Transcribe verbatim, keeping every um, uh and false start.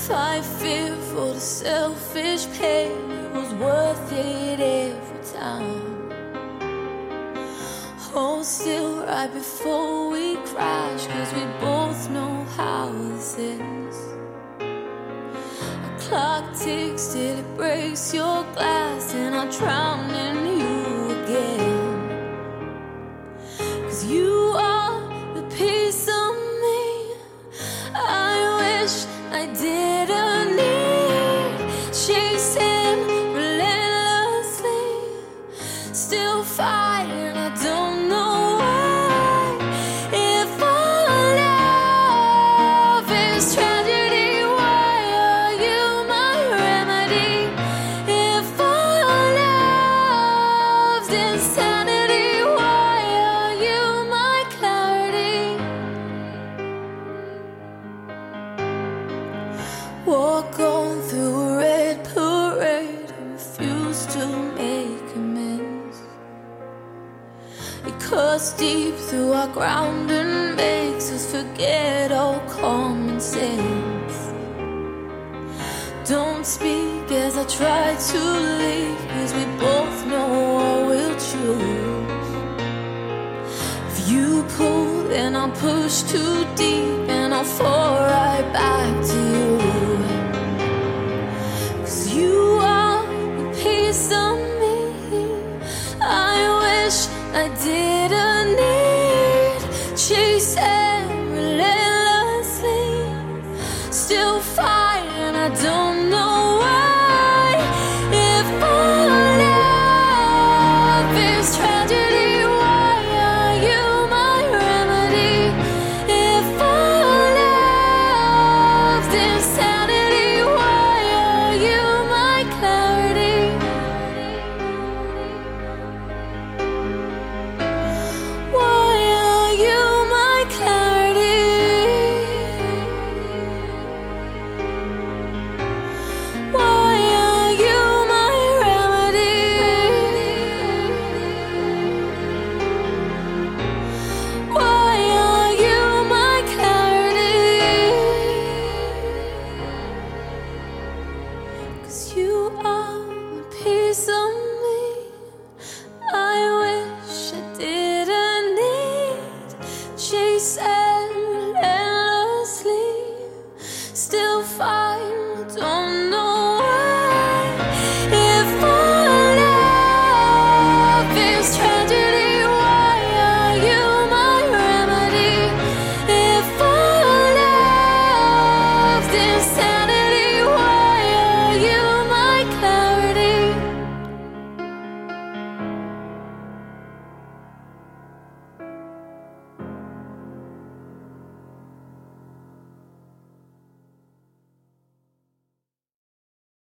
Fight fear for the selfish pain, it was worth it every time. Hold still right before we crash, cause we both know how this is. A clock ticks till it breaks your glass, and I drown in you again. Cause you are the piece of me I wish I didn't need. Chasing relentlessly, still fighting, I don't know why. If our love is tragedy, why are you my remedy? If our love's insanity, why are you my clarity? Walk on through a red parade and refuse to make amends. It cuts deep through our ground and makes us forget all common sense. Don't speak as I try to leave, cause we both know what we'll choose. If you pull, then I'll push too deep, and I'll fall right back to you. Cause you are a piece of me I wish I didn't need. Chasing relentlessly, still fighting.